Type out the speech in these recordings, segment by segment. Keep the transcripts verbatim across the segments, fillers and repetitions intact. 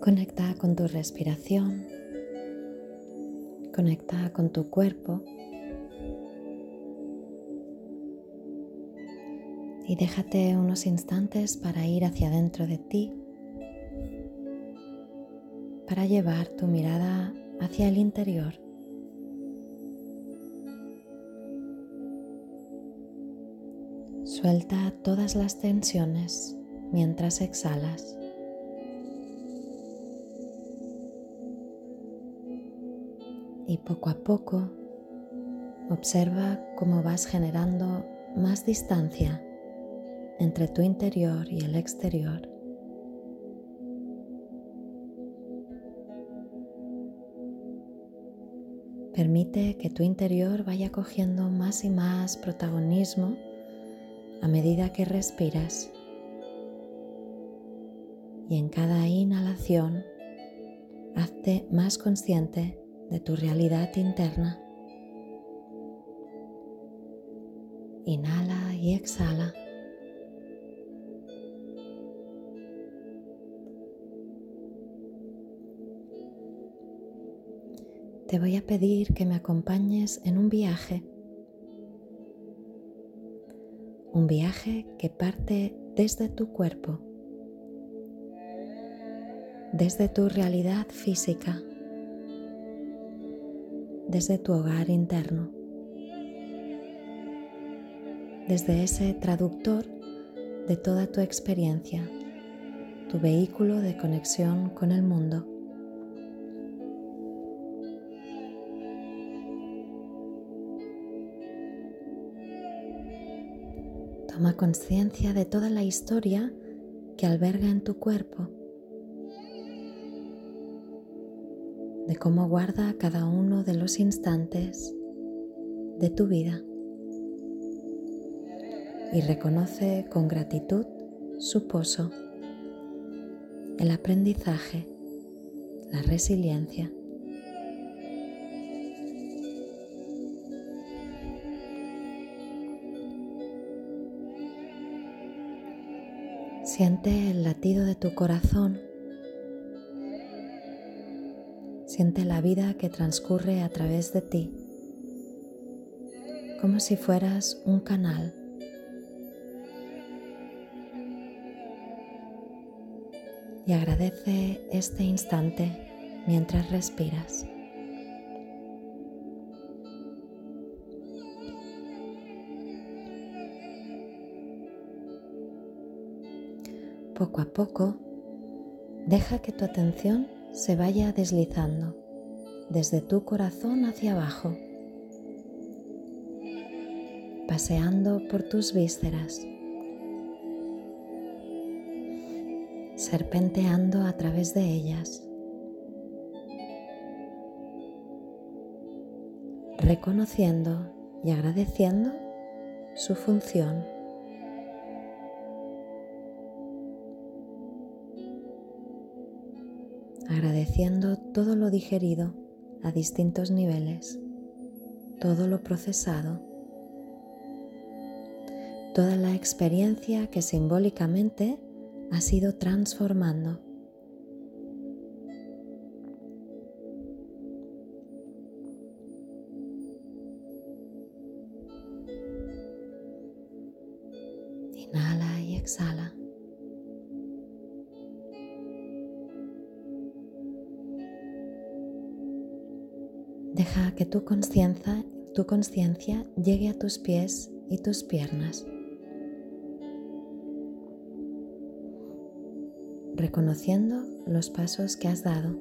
Conecta con tu respiración, conecta con tu cuerpo y déjate unos instantes para ir hacia dentro de ti, para llevar tu mirada hacia el interior. Suelta todas las tensiones mientras exhalas. Y poco a poco observa cómo vas generando más distancia entre tu interior y el exterior. Permite que tu interior vaya cogiendo más y más protagonismo a medida que respiras. Y en cada inhalación, hazte más consciente de tu realidad interna. Inhala y exhala. Te voy a pedir que me acompañes en un viaje. Un viaje que parte desde tu cuerpo, desde tu realidad física, desde tu hogar interno, desde ese traductor de toda tu experiencia, tu vehículo de conexión con el mundo. Toma conciencia de toda la historia que alberga en tu cuerpo, de cómo guarda cada uno de los instantes de tu vida y reconoce con gratitud su pozo, el aprendizaje, la resiliencia. Siente el latido de tu corazón. Siente la vida que transcurre a través de ti, como si fueras un canal. Y agradece este instante mientras respiras. Poco a poco, deja que tu atención se vaya deslizando desde tu corazón hacia abajo, paseando por tus vísceras, serpenteando a través de ellas, reconociendo y agradeciendo su función. Agradeciendo todo lo digerido a distintos niveles, todo lo procesado, toda la experiencia que simbólicamente ha sido transformando. Inhala y exhala. Deja que tu conciencia, tu conciencia llegue a tus pies y tus piernas, reconociendo los pasos que has dado,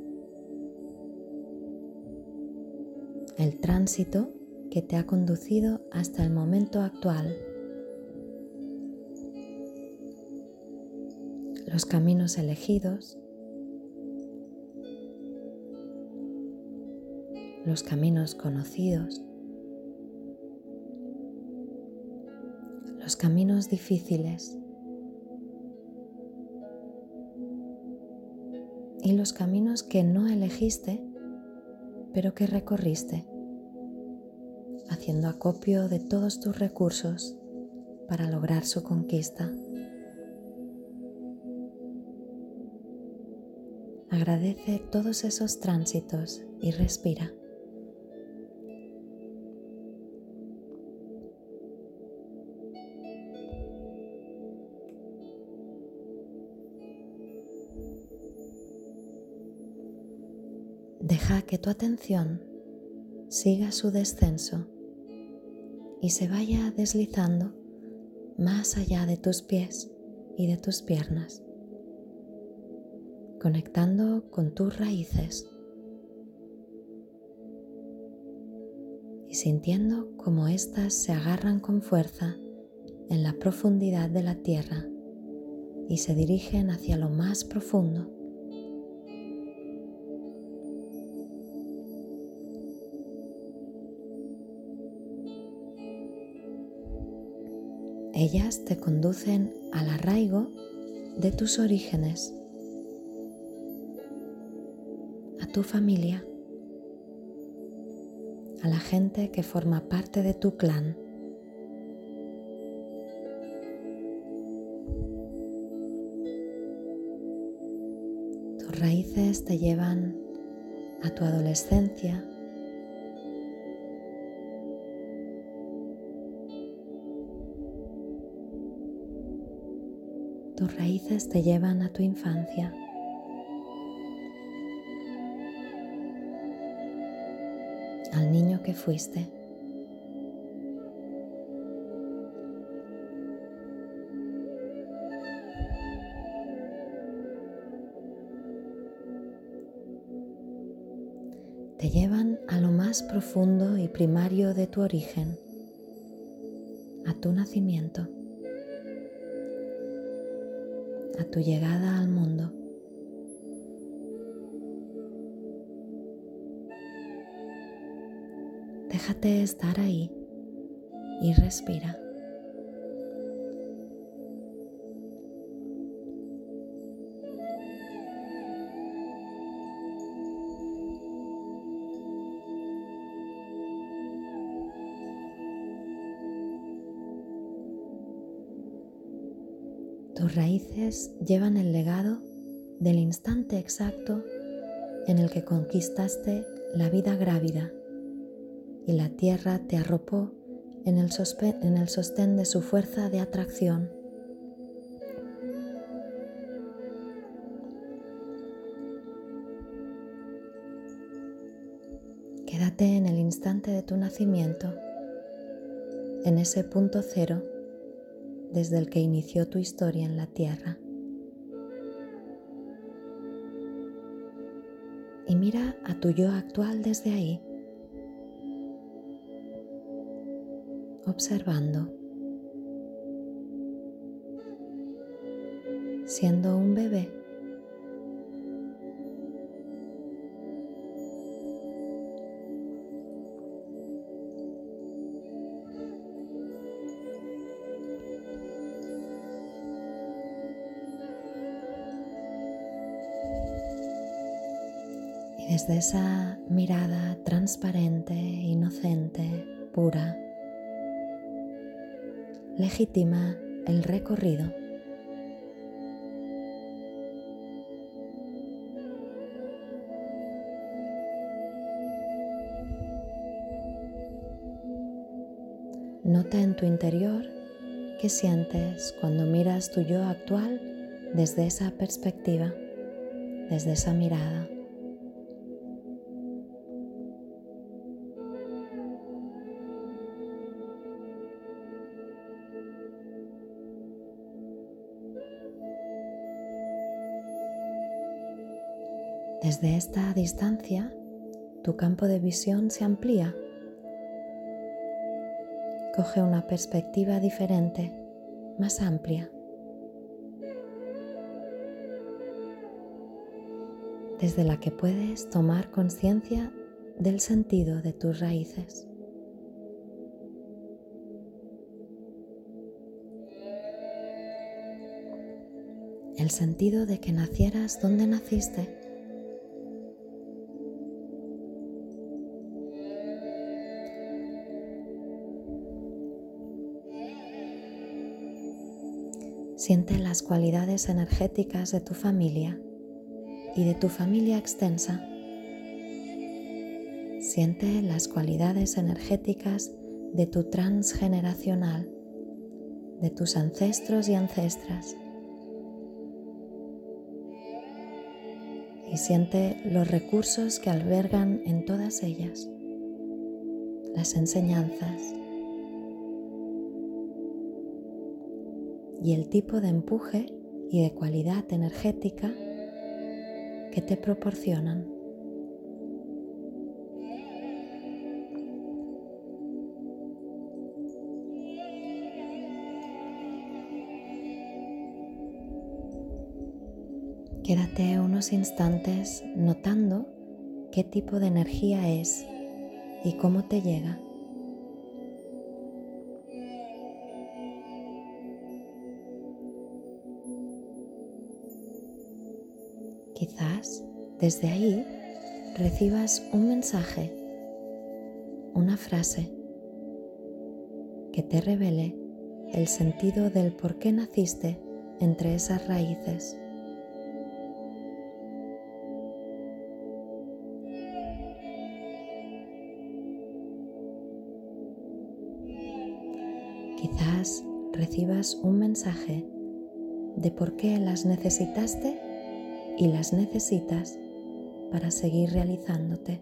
el tránsito que te ha conducido hasta el momento actual, los caminos elegidos, los caminos conocidos, los caminos difíciles y los caminos que no elegiste, pero que recorriste, haciendo acopio de todos tus recursos para lograr su conquista. Agradece todos esos tránsitos y respira. Deja que tu atención siga su descenso y se vaya deslizando más allá de tus pies y de tus piernas, conectando con tus raíces y sintiendo cómo éstas se agarran con fuerza en la profundidad de la tierra y se dirigen hacia lo más profundo. Ellas te conducen al arraigo de tus orígenes, a tu familia, a la gente que forma parte de tu clan. Tus raíces te llevan a tu adolescencia, tus raíces te llevan a tu infancia. Al niño que fuiste. Te llevan a lo más profundo y primario de tu origen, a tu nacimiento, a tu llegada al mundo. Déjate estar ahí y respira. Tus raíces llevan el legado del instante exacto en el que conquistaste la vida grávida y la tierra te arropó en el, sospe- en el sostén de su fuerza de atracción. Quédate en el instante de tu nacimiento, en ese punto cero desde el que inició tu historia en la tierra. Y mira a tu yo actual desde ahí, observando, siendo un bebé. Y desde esa mirada transparente, inocente, pura, legitima el recorrido. Nota en tu interior qué sientes cuando miras tu yo actual desde esa perspectiva, desde esa mirada. Desde esta distancia, tu campo de visión se amplía. Coge una perspectiva diferente, más amplia, desde la que puedes tomar conciencia del sentido de tus raíces. El sentido de que nacieras donde naciste. Siente las cualidades energéticas de tu familia, y de tu familia extensa. Siente las cualidades energéticas de tu transgeneracional, de tus ancestros y ancestras. Y siente los recursos que albergan en todas ellas, las enseñanzas y el tipo de empuje y de cualidad energética que te proporcionan. Quédate unos instantes notando qué tipo de energía es y cómo te llega. Quizás desde ahí recibas un mensaje, una frase que te revele el sentido del por qué naciste entre esas raíces. Quizás recibas un mensaje de por qué las necesitaste y las necesitas para seguir realizándote.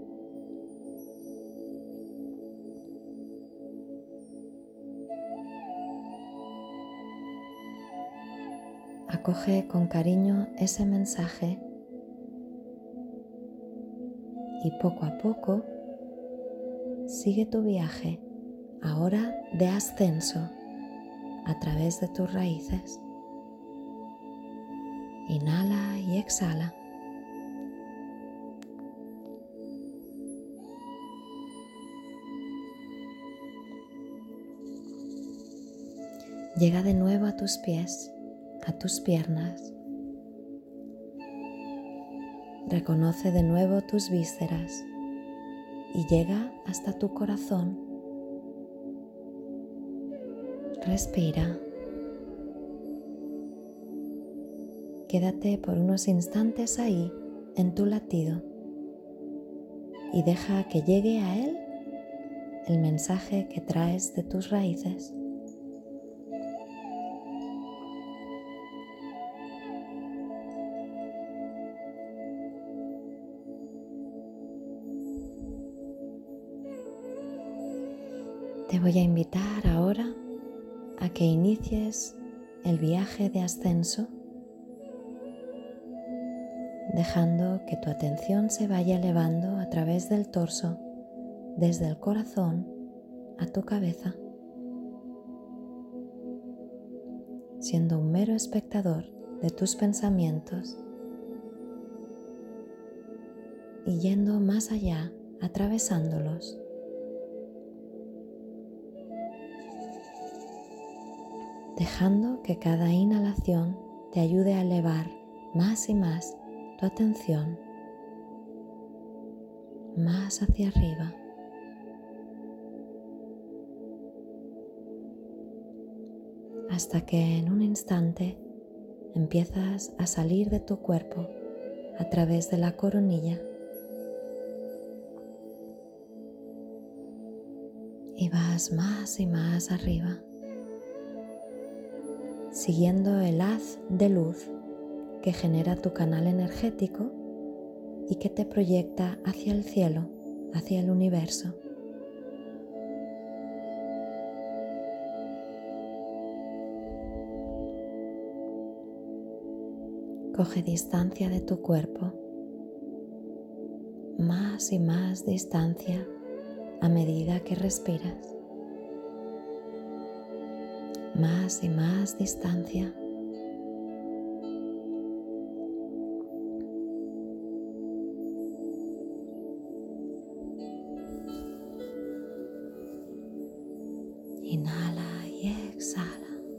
Acoge con cariño ese mensaje y poco a poco sigue tu viaje, ahora de ascenso, a través de tus raíces. Inhala y exhala. Llega de nuevo a tus pies, a tus piernas. Reconoce de nuevo tus vísceras y llega hasta tu corazón. Respira. Quédate por unos instantes ahí en tu latido y deja que llegue a él el mensaje que traes de tus raíces. Te voy a invitar ahora a que inicies el viaje de ascenso, dejando que tu atención se vaya elevando a través del torso, desde el corazón a tu cabeza, siendo un mero espectador de tus pensamientos y yendo más allá, atravesándolos. Dejando que cada inhalación te ayude a elevar más y más tu atención, más hacia arriba. Hasta que en un instante empiezas a salir de tu cuerpo a través de la coronilla y vas más y más arriba, siguiendo el haz de luz que genera tu canal energético y que te proyecta hacia el cielo, hacia el universo. Coge distancia de tu cuerpo, más y más distancia a medida que respiras. Más y más distancia. Inhala y exhala.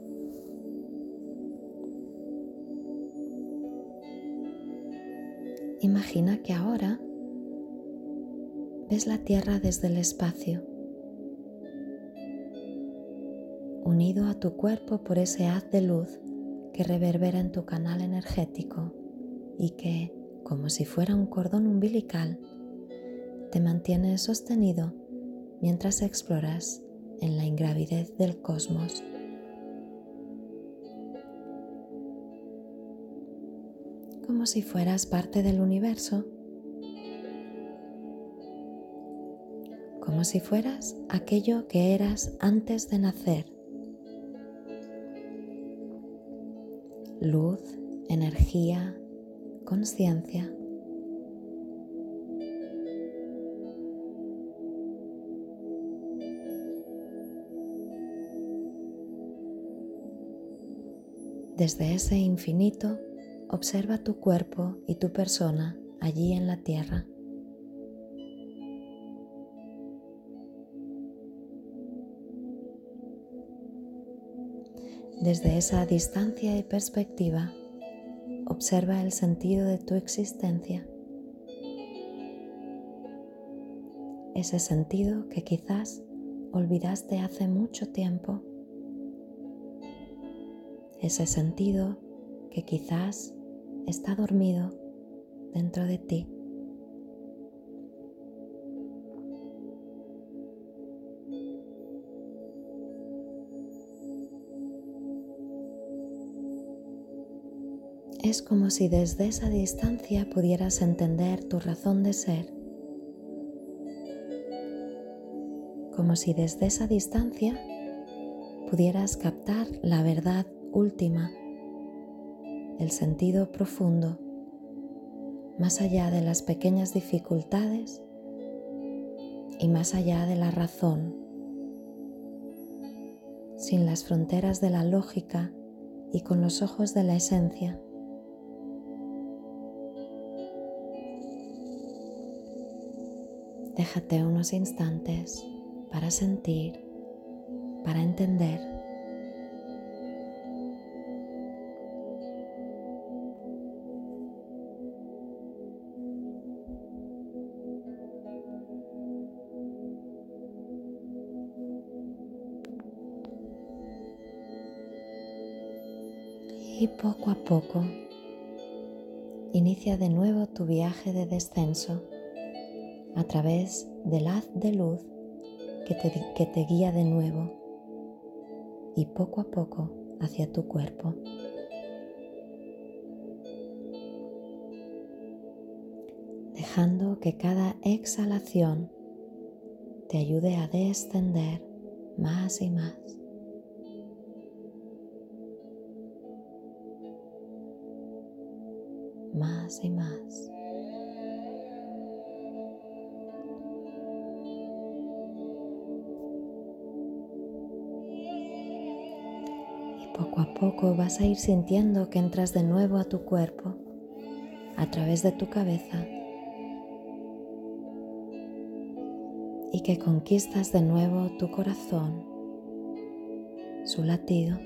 Imagina que ahora ves la Tierra desde el espacio, unido a tu cuerpo por ese haz de luz que reverbera en tu canal energético y que, como si fuera un cordón umbilical, te mantiene sostenido mientras exploras en la ingravidez del cosmos. Como si fueras parte del universo, como si fueras aquello que eras antes de nacer. Luz, energía, conciencia. Desde ese infinito, observa tu cuerpo y tu persona allí en la tierra. Desde esa distancia y perspectiva, observa el sentido de tu existencia. Ese sentido que quizás olvidaste hace mucho tiempo. Ese sentido que quizás está dormido dentro de ti. Es como si desde esa distancia pudieras entender tu razón de ser. Como si desde esa distancia pudieras captar la verdad última, el sentido profundo, más allá de las pequeñas dificultades y más allá de la razón, sin las fronteras de la lógica y con los ojos de la esencia. Déjate unos instantes para sentir, para entender. Y poco a poco, inicia de nuevo tu viaje de descenso a través del haz de luz que te, que te guía de nuevo y poco a poco hacia tu cuerpo. Dejando que cada exhalación te ayude a descender más y más. Más y más. Poco a poco vas a ir sintiendo que entras de nuevo a tu cuerpo, a través de tu cabeza, y que conquistas de nuevo tu corazón, su latido.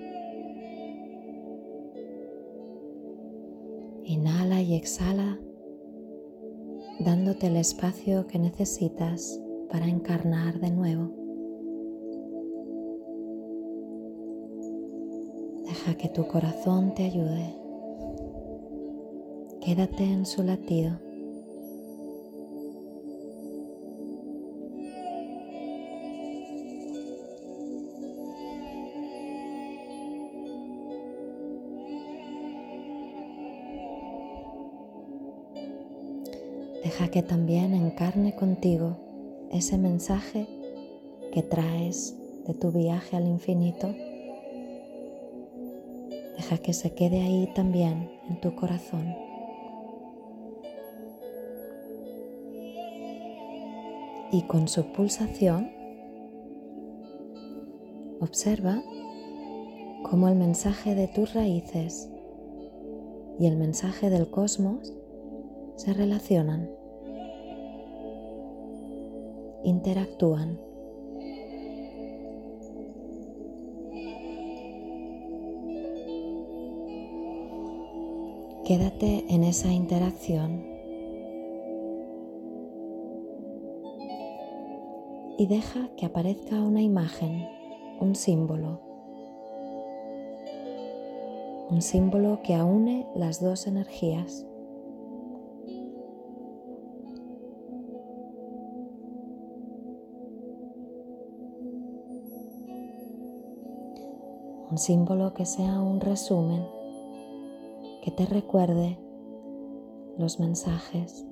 Inhala y exhala, dándote el espacio que necesitas para encarnar de nuevo. Deja que tu corazón te ayude. Quédate en su latido. Deja que también encarne contigo ese mensaje que traes de tu viaje al infinito. Deja que se quede ahí también en tu corazón. Y con su pulsación, observa cómo el mensaje de tus raíces y el mensaje del cosmos se relacionan, interactúan. Quédate en esa interacción y deja que aparezca una imagen, un símbolo, un símbolo que aúne las dos energías. un símbolo que sea un resumen, que te recuerde los mensajes.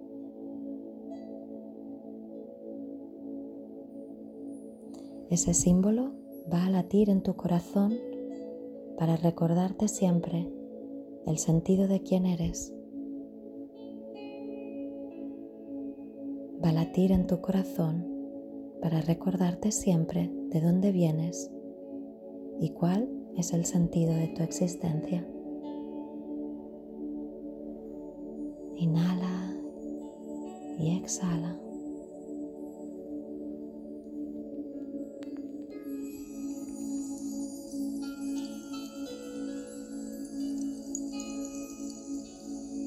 Ese símbolo va a latir en tu corazón para recordarte siempre el sentido de quién eres. Va a latir en tu corazón para recordarte siempre de dónde vienes y cuál es el sentido de tu existencia. Inhala y exhala.